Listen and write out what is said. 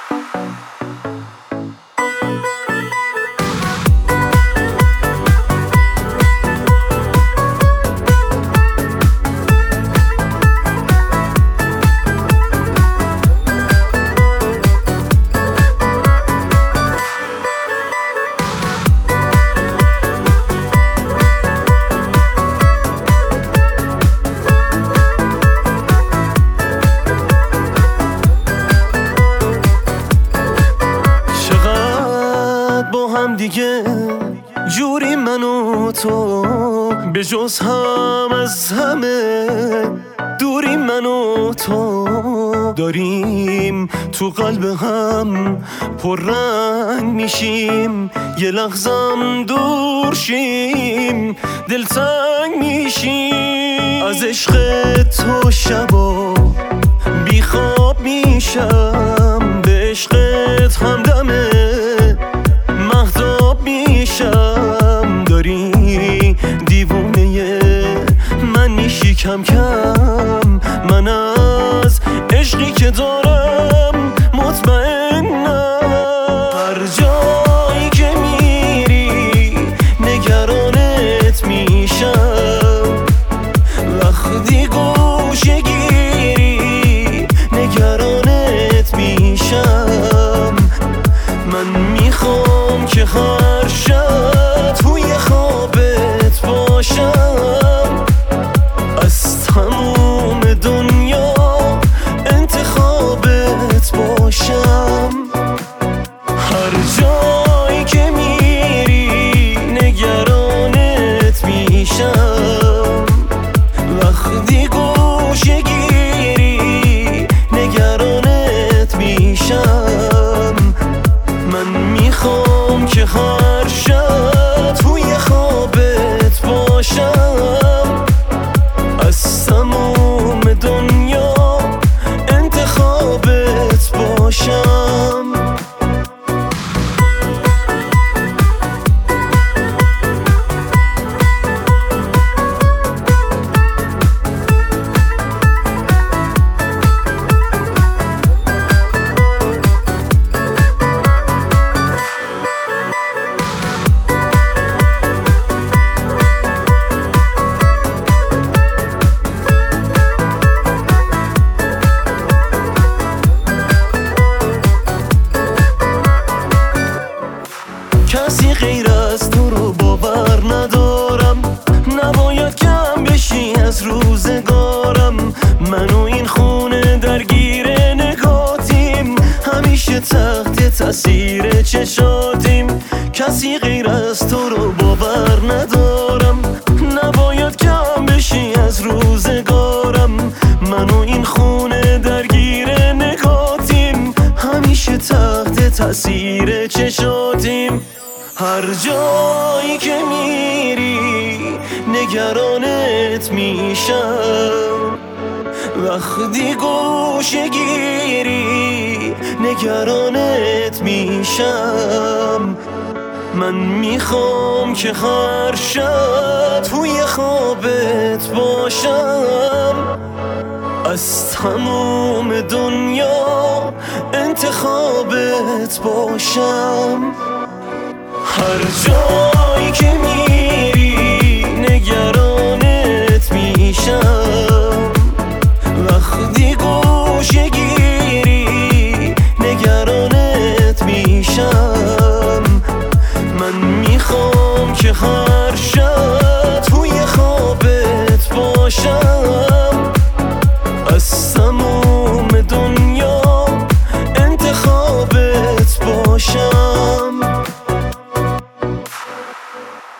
دیگه جوری من و تو به جز هم از همه دوری، من و تو داریم تو قلب هم پررنگ میشیم، یه لحظم دور شیم دلتنگ میشیم. از عشق تو شبا بیخواب میشم، به عشقت همدمه مهتاب میشم. داری دیوونه من میشی کم کم، من از عشقی که دارم مطمئنم. هر جایی که میری نگرانت میشم، وقتی گوشه گیری نگرانت میشم. من میخوام که هر شب توی خوابت باشم، از تموم دنیا انتخابت باشم. هر جایی که میری نگرانت میشم، وقتی گوشه گیری نگرانت میشم. من میخوام که هر شب توی خوابت باشم، از تموم دنیا انتخابت باشم. کسی غیر از تو رو باور ندارم، نباید کم بشی از روزگارم. من و این خونه درگیر نگاتیم، همیشه تحت تاثیر چشاتیم. کسی غیر از تو رو باور ندارم، نباید کم بشی از روزگارم. من و این خونه درگیر نگاتیم، همیشه تحت تاثیر چشاتیم. هر جایی که میری نگرانت میشم، وقتی گوشه گیری نگرانت میشم. من میخوام که هر شب توی خوابت باشم، از تموم دنیا انتخابت باشم. هر جایی که میری نگرانت میشم، وقتی گوشه گیری نگرانت میشم. من میخوام که هر شب توی خوابت باشم، از تموم دنیا انتخابت باشم.